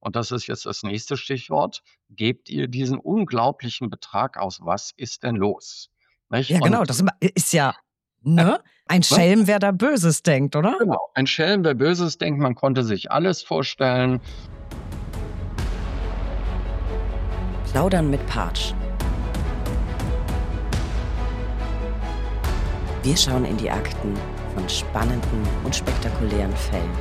Und das ist jetzt das nächste Stichwort, gebt ihr diesen unglaublichen Betrag aus. Was ist denn los? Nicht? Ja, genau, das ist ja, ne? Ein Ne? Schelm, wer da Böses denkt, oder? Genau, ein Schelm, wer Böses denkt, man konnte sich alles vorstellen. Plaudern mit Partsch. Wir schauen in die Akten von spannenden und spektakulären Fällen.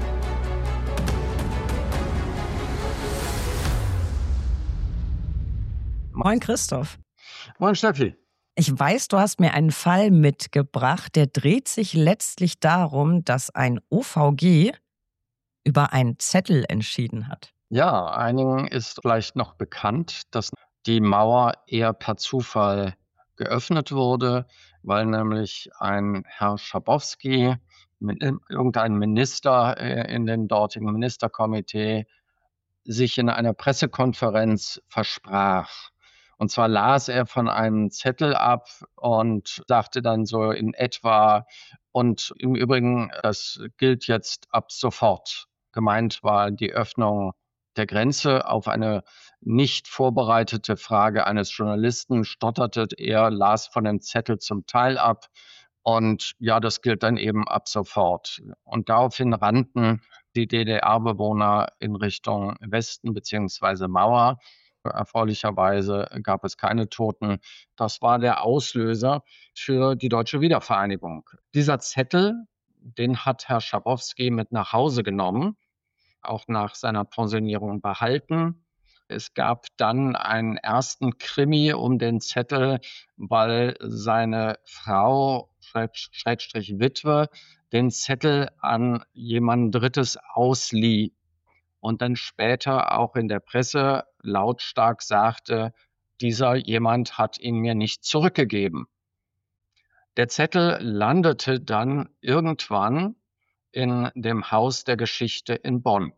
Moin Christoph. Moin Steffi. Ich weiß, du hast mir einen Fall mitgebracht, der dreht sich letztlich darum, dass ein OVG über einen Zettel entschieden hat. Ja, einigen ist vielleicht noch bekannt, dass die Mauer eher per Zufall geöffnet wurde, weil nämlich ein Herr Schabowski, irgendein Minister in dem dortigen Ministerkomitee, sich in einer Pressekonferenz versprach. Und zwar las er von einem Zettel ab und sagte dann so in etwa, und im Übrigen, das gilt jetzt ab sofort. Gemeint war die Öffnung der Grenze. Auf eine nicht vorbereitete Frage eines Journalisten stotterte er, las von dem Zettel zum Teil ab. Und ja, das gilt dann eben ab sofort. Und daraufhin rannten die DDR-Bewohner in Richtung Westen beziehungsweise Mauer. Erfreulicherweise gab es keine Toten. Das war der Auslöser für die deutsche Wiedervereinigung. Dieser Zettel, den hat Herr Schabowski mit nach Hause genommen, auch nach seiner Pensionierung behalten. Es gab dann einen ersten Krimi um den Zettel, weil seine Frau, Schrägstrich Witwe, den Zettel an jemand Drittes auslieh und dann später auch in der Presse lautstark sagte, dieser jemand hat ihn mir nicht zurückgegeben. Der Zettel landete dann irgendwann in dem Haus der Geschichte in Bonn.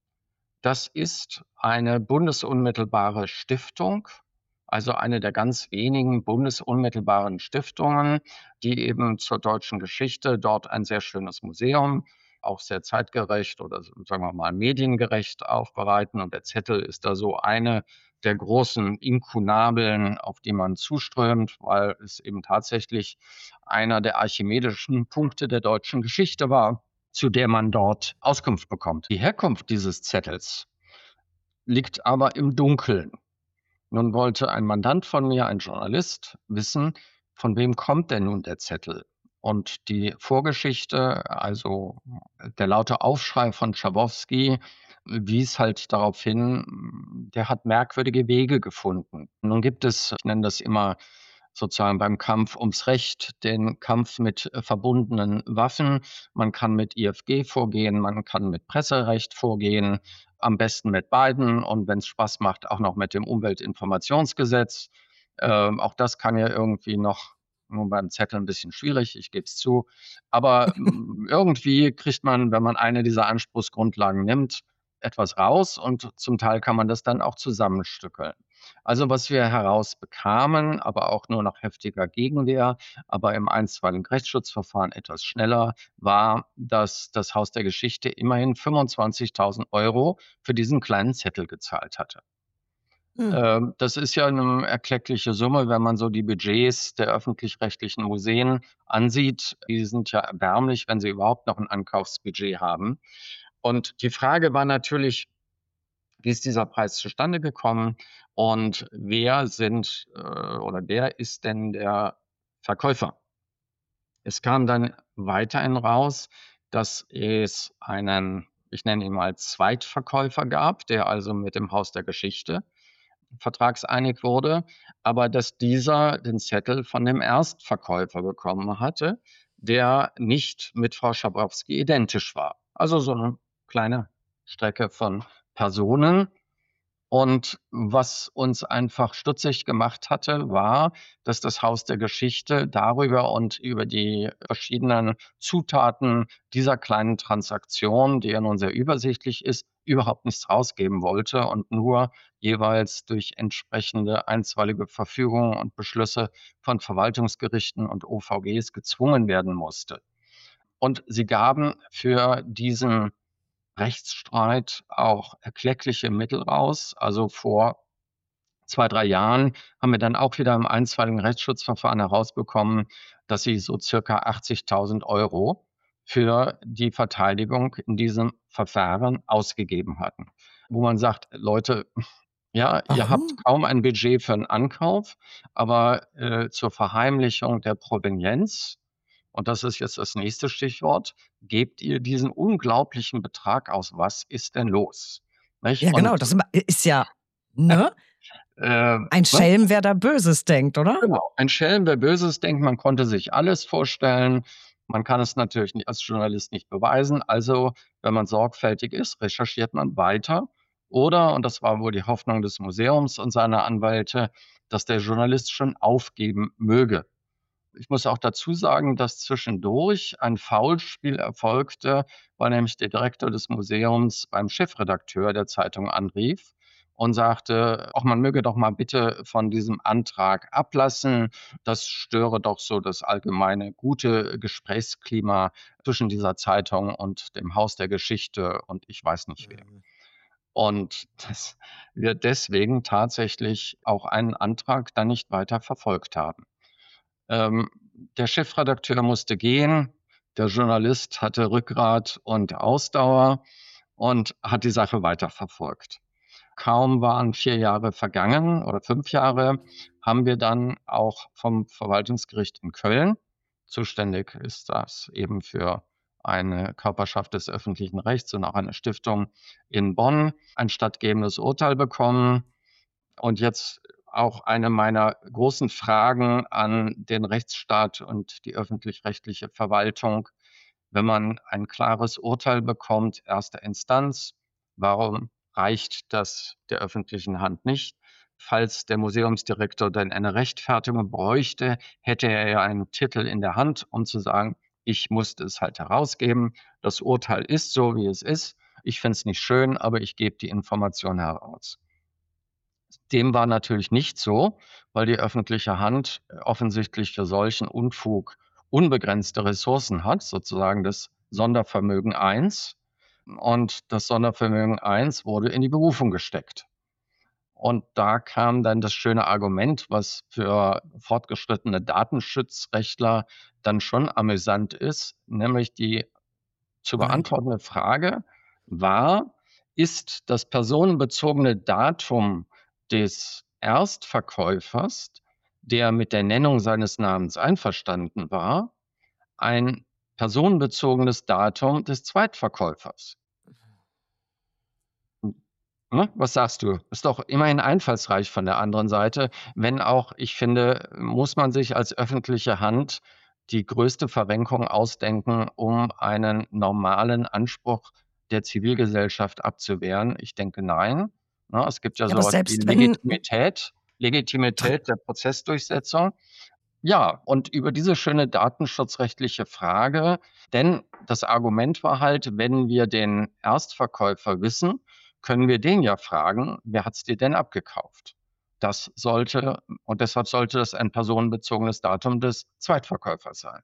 Das ist eine bundesunmittelbare Stiftung, also eine der ganz wenigen bundesunmittelbaren Stiftungen, die eben zur deutschen Geschichte dort ein sehr schönes Museum, auch sehr zeitgerecht oder sagen wir mal mediengerecht aufbereiten. Und der Zettel ist da so eine der großen Inkunabeln, auf die man zuströmt, weil es eben tatsächlich einer der archimedischen Punkte der deutschen Geschichte war, zu der man dort Auskunft bekommt. Die Herkunft dieses Zettels liegt aber im Dunkeln. Nun wollte ein Mandant von mir, ein Journalist, wissen, von wem kommt denn nun der Zettel? Und die Vorgeschichte, also der laute Aufschrei von Schabowski, wies halt darauf hin, der hat merkwürdige Wege gefunden. Nun gibt es, ich nenne das immer sozusagen beim Kampf ums Recht, den Kampf mit verbundenen Waffen. Man kann mit IFG vorgehen, man kann mit Presserecht vorgehen, am besten mit beiden und wenn es Spaß macht, auch noch mit dem Umweltinformationsgesetz. Auch das kann ja irgendwie noch, nur beim Zettel ein bisschen schwierig, ich gebe es zu. Aber irgendwie kriegt man, wenn man eine dieser Anspruchsgrundlagen nimmt, etwas raus und zum Teil kann man das dann auch zusammenstückeln. Also was wir herausbekamen, aber auch nur nach heftiger Gegenwehr, aber im einstweiligen Rechtsschutzverfahren etwas schneller, war, dass das Haus der Geschichte immerhin 25.000 € für diesen kleinen Zettel gezahlt hatte. Das ist ja eine erkleckliche Summe, wenn man so die Budgets der öffentlich-rechtlichen Museen ansieht. Die sind ja erbärmlich, wenn sie überhaupt noch ein Ankaufsbudget haben. Und die Frage war natürlich, wie ist dieser Preis zustande gekommen und wer ist denn der Verkäufer? Es kam dann weiterhin raus, dass es einen, ich nenne ihn mal Zweitverkäufer gab, der also mit dem Haus der Geschichte vertragseinig wurde, aber dass dieser den Zettel von dem Erstverkäufer bekommen hatte, der nicht mit Frau Schabowski identisch war. Also so eine kleine Strecke von Personen. Und was uns einfach stutzig gemacht hatte, war, dass das Haus der Geschichte darüber und über die verschiedenen Zutaten dieser kleinen Transaktion, die ja nun sehr übersichtlich ist, überhaupt nichts rausgeben wollte und nur jeweils durch entsprechende einstweilige Verfügungen und Beschlüsse von Verwaltungsgerichten und OVGs gezwungen werden musste. Und sie gaben für diesen Rechtsstreit auch erkleckliche Mittel raus. Also vor 2, 3 Jahren haben wir dann auch wieder im einstweiligen Rechtsschutzverfahren herausbekommen, dass sie so circa 80.000 Euro für die Verteidigung in diesem Verfahren ausgegeben hatten. Wo man sagt: „Leute, ja, ihr habt Warum? kaum ein Budget für 'n Ankauf, aber, zur Verheimlichung der Provenienz, und das ist jetzt das nächste Stichwort, gebt ihr diesen unglaublichen Betrag aus. Was ist denn los?“ Nicht? Ja, genau, Und, das ist ja, ne? Ein ne? Schelm, wer da Böses denkt, oder? Genau. Ein Schelm, wer Böses denkt, man konnte sich alles vorstellen. Man kann es natürlich als Journalist nicht beweisen. Also, wenn man sorgfältig ist, recherchiert man weiter. Oder, und das war wohl die Hoffnung des Museums und seiner Anwälte, dass der Journalist schon aufgeben möge. Ich muss auch dazu sagen, dass zwischendurch ein Foulspiel erfolgte, weil nämlich der Direktor des Museums beim Chefredakteur der Zeitung anrief und sagte: „Ach, man möge doch mal bitte von diesem Antrag ablassen. Das störe doch so das allgemeine gute Gesprächsklima zwischen dieser Zeitung und dem Haus der Geschichte“ und ich weiß nicht wem. Mhm. Und dass wir deswegen tatsächlich auch einen Antrag dann nicht weiter verfolgt haben. Ähm, Der Chefredakteur musste gehen, der Journalist hatte Rückgrat und Ausdauer und hat die Sache weiterverfolgt. Kaum waren 4 Jahre vergangen oder 5 Jahre, haben wir dann auch vom Verwaltungsgericht in Köln, zuständig ist das eben für eine Körperschaft des öffentlichen Rechts und auch eine Stiftung in Bonn, ein stattgebendes Urteil bekommen. Und jetzt auch eine meiner großen Fragen an den Rechtsstaat und die öffentlich-rechtliche Verwaltung. Wenn man ein klares Urteil bekommt, erster Instanz, warum reicht das der öffentlichen Hand nicht? Falls der Museumsdirektor denn eine Rechtfertigung bräuchte, hätte er ja einen Titel in der Hand, um zu sagen, ich musste es halt herausgeben. Das Urteil ist so, wie es ist. Ich finde es nicht schön, aber ich gebe die Information heraus. Dem war natürlich nicht so, weil die öffentliche Hand offensichtlich für solchen Unfug unbegrenzte Ressourcen hat, sozusagen das Sondervermögen 1. Und das Sondervermögen 1 wurde in die Berufung gesteckt. Und da kam dann das schöne Argument, was für fortgeschrittene Datenschutzrechtler dann schon amüsant ist, nämlich die zu Nein. beantwortende Frage war: Ist das personenbezogene Datum des Erstverkäufers, der mit der Nennung seines Namens einverstanden war, ein personenbezogenes Datum des Zweitverkäufers? Ne, was sagst du? Ist doch immerhin einfallsreich von der anderen Seite, wenn auch, ich finde, muss man sich als öffentliche Hand die größte Verrenkung ausdenken, um einen normalen Anspruch der Zivilgesellschaft abzuwehren. Ich denke, nein. Ne, es gibt ja Ja, aber so was wie selbst wenn Legitimität der Prozessdurchsetzung. Ja, und über diese schöne datenschutzrechtliche Frage, denn das Argument war halt, wenn wir den Erstverkäufer wissen, können wir den ja fragen: „Wer hat's dir denn abgekauft?“ Das sollte, und deshalb sollte das ein personenbezogenes Datum des Zweitverkäufers sein.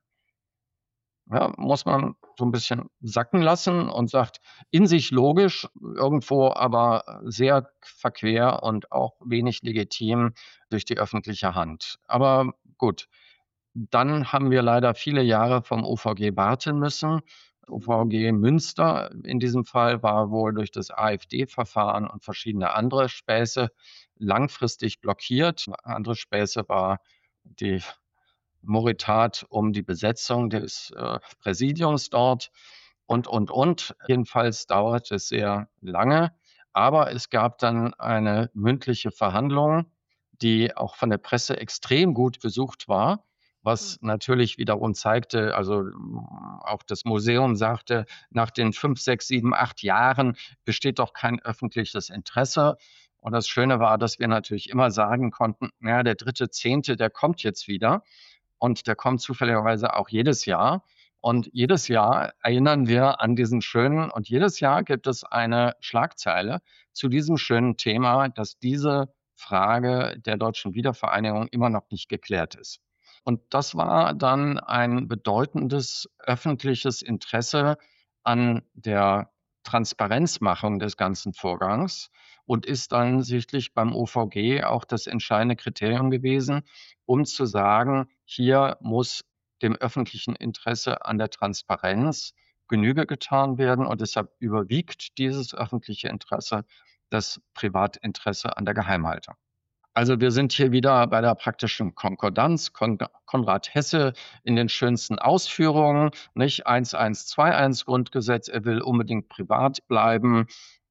Ja, muss man so 'n bisschen sacken lassen und sagt, in sich logisch, irgendwo aber sehr verquer und auch wenig legitim durch die öffentliche Hand. Aber gut, dann haben wir leider viele Jahre vom OVG warten müssen. OVG Münster in diesem Fall war wohl durch das AfD-Verfahren und verschiedene andere Späße langfristig blockiert. Andere Späße war die Moritat um die Besetzung des, Präsidiums dort und. Jedenfalls dauert es sehr lange, aber es gab dann eine mündliche Verhandlung, die auch von der Presse extrem gut besucht war, Hm. was natürlich wiederum zeigte, also, auch das Museum sagte, nach den 5, 6, 7, 8 Jahren besteht doch kein öffentliches Interesse. Und das Schöne war, dass wir natürlich immer sagen konnten: „Na ja, der 3.10., der kommt jetzt wieder.“ Und der kommt zufälligerweise auch jedes Jahr. Und jedes Jahr erinnern wir an diesen schönen, und jedes Jahr gibt es eine Schlagzeile zu diesem schönen Thema, dass diese Frage der deutschen Wiedervereinigung immer noch nicht geklärt ist. Und das war dann ein bedeutendes öffentliches Interesse an der Transparenzmachung des ganzen Vorgangs und ist dann sichtlich beim OVG auch das entscheidende Kriterium gewesen, um zu sagen, hier muss dem öffentlichen Interesse an der Transparenz Genüge getan werden und deshalb überwiegt dieses öffentliche Interesse das Privatinteresse an der Geheimhaltung. Also wir sind hier wieder bei der praktischen Konkordanz. Konrad Hesse in den schönsten Ausführungen, nicht 1121 Grundgesetz, er will unbedingt privat bleiben.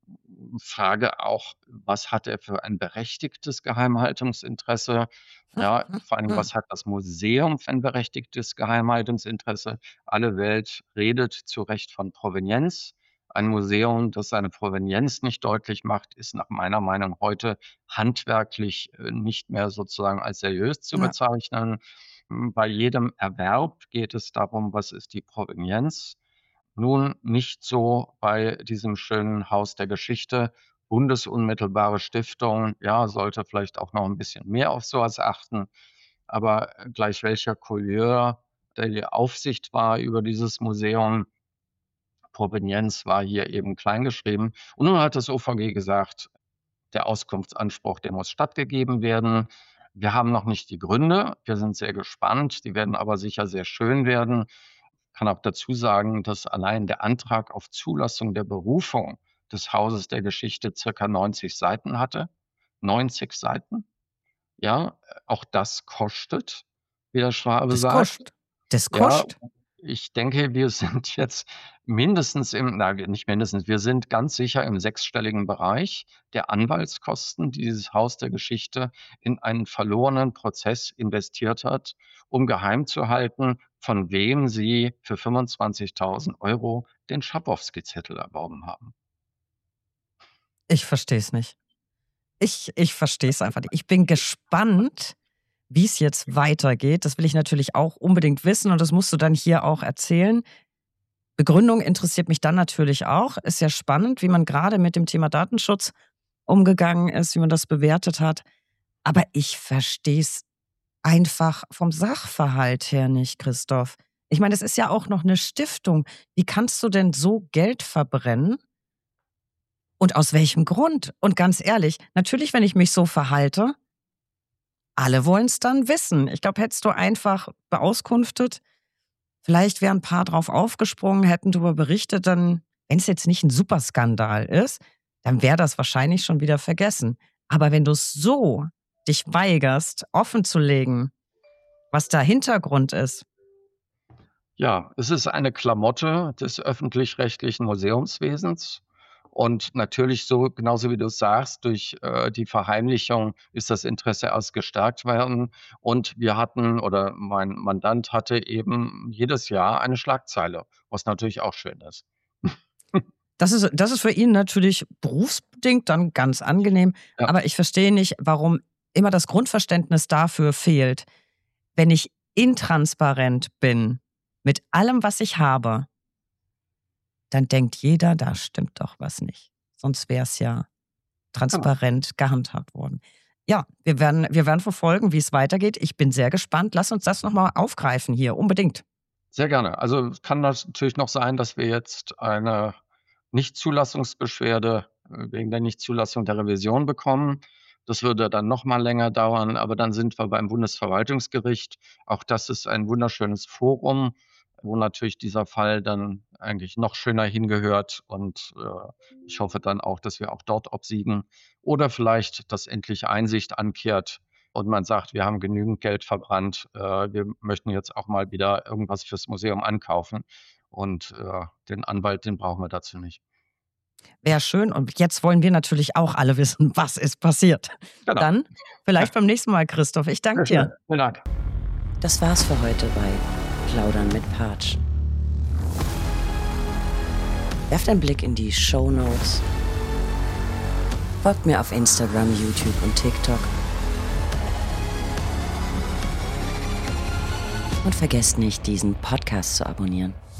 Frage auch, was hat er für ein berechtigtes Geheimhaltungsinteresse? Ja, vor allem, was hat das Museum für ein berechtigtes Geheimhaltungsinteresse? Alle Welt redet zu Recht von Provenienz. Ein Museum, das seine Provenienz nicht deutlich macht, ist nach meiner Meinung heute handwerklich nicht mehr sozusagen als seriös zu bezeichnen. Bei jedem Erwerb geht es darum, was ist die Provenienz? Nun nicht so bei diesem schönen Haus der Geschichte. Bundesunmittelbare Stiftung, ja, sollte vielleicht auch noch ein bisschen mehr auf sowas achten. Aber gleich welcher Couleur die Aufsicht war über dieses Museum, Provenienz war hier eben kleingeschrieben. Und nun hat das OVG gesagt, der Auskunftsanspruch, der muss stattgegeben werden. Wir haben noch nicht die Gründe. Wir sind sehr gespannt. Die werden aber sicher sehr schön werden. Ich kann auch dazu sagen, dass allein der Antrag auf Zulassung der Berufung des Hauses der Geschichte circa 90 Seiten hatte. 90 Seiten. Ja, auch das kostet, wie der Schwabe sagt. Das kostet. Ja, ich denke, wir sind jetzt mindestens nicht mindestens, wir sind ganz sicher im sechsstelligen Bereich der Anwaltskosten, die dieses Haus der Geschichte in einen verlorenen Prozess investiert hat, um geheim zu halten, von wem sie für 25.000 € den Schabowski-Zettel erworben haben. Ich verstehe es nicht. Ich verstehe es einfach nicht. Ich bin gespannt, wie es jetzt weitergeht. Das will ich natürlich auch unbedingt wissen und das musst du dann hier auch erzählen. Begründung interessiert mich dann natürlich auch. Ist ja spannend, wie man gerade mit dem Thema Datenschutz umgegangen ist, wie man das bewertet hat. Aber ich verstehe es einfach vom Sachverhalt her nicht, Christoph. Ich meine, es ist ja auch noch eine Stiftung. Wie kannst du denn so Geld verbrennen? Und aus welchem Grund? Und ganz ehrlich, natürlich, wenn ich mich so verhalte, alle wollen es dann wissen. Ich glaube, hättest du einfach beauskunftet, vielleicht wären ein paar drauf aufgesprungen, hätten darüber berichtet, dann, wenn es jetzt nicht ein Superskandal ist, dann wäre das wahrscheinlich schon wieder vergessen. Aber wenn du es so dich weigerst, offen zu legen, was da Hintergrund ist. Ja, es ist eine Klamotte des öffentlich-rechtlichen Museumswesens. Und natürlich so, genauso wie du es sagst, durch die Verheimlichung ist das Interesse erst gestärkt worden. Und wir hatten, oder mein Mandant hatte eben jedes Jahr eine Schlagzeile, was natürlich auch schön ist. Das ist für ihn natürlich berufsbedingt dann ganz angenehm. Ja. Aber ich verstehe nicht, warum immer das Grundverständnis dafür fehlt. Wenn ich intransparent bin mit allem, was ich habe, dann denkt jeder, da stimmt doch was nicht. Sonst wäre es ja transparent gehandhabt worden. Ja, wir werden verfolgen, wie es weitergeht. Ich bin sehr gespannt. Lass uns das nochmal aufgreifen hier, unbedingt. Sehr gerne. Also es kann natürlich noch sein, dass wir jetzt eine Nichtzulassungsbeschwerde wegen der Nichtzulassung der Revision bekommen. Das würde dann noch mal länger dauern, aber dann sind wir beim Bundesverwaltungsgericht. Auch das ist ein wunderschönes Forum, wo natürlich dieser Fall dann eigentlich noch schöner hingehört. Und ich hoffe dann auch, dass wir auch dort obsiegen. Oder vielleicht, dass endlich Einsicht ankehrt und man sagt, wir haben genügend Geld verbrannt. Wir möchten jetzt auch mal wieder irgendwas fürs Museum ankaufen. Und den Anwalt, den brauchen wir dazu nicht. Wäre schön. Und jetzt wollen wir natürlich auch alle wissen, was ist passiert. Genau. Dann vielleicht beim nächsten Mal, Christoph. Ich danke dir. Vielen Dank. Das war's für heute bei Plaudern mit Patsch. Werft einen Blick in die Shownotes. Folgt mir auf Instagram, YouTube und TikTok. Und vergesst nicht, diesen Podcast zu abonnieren.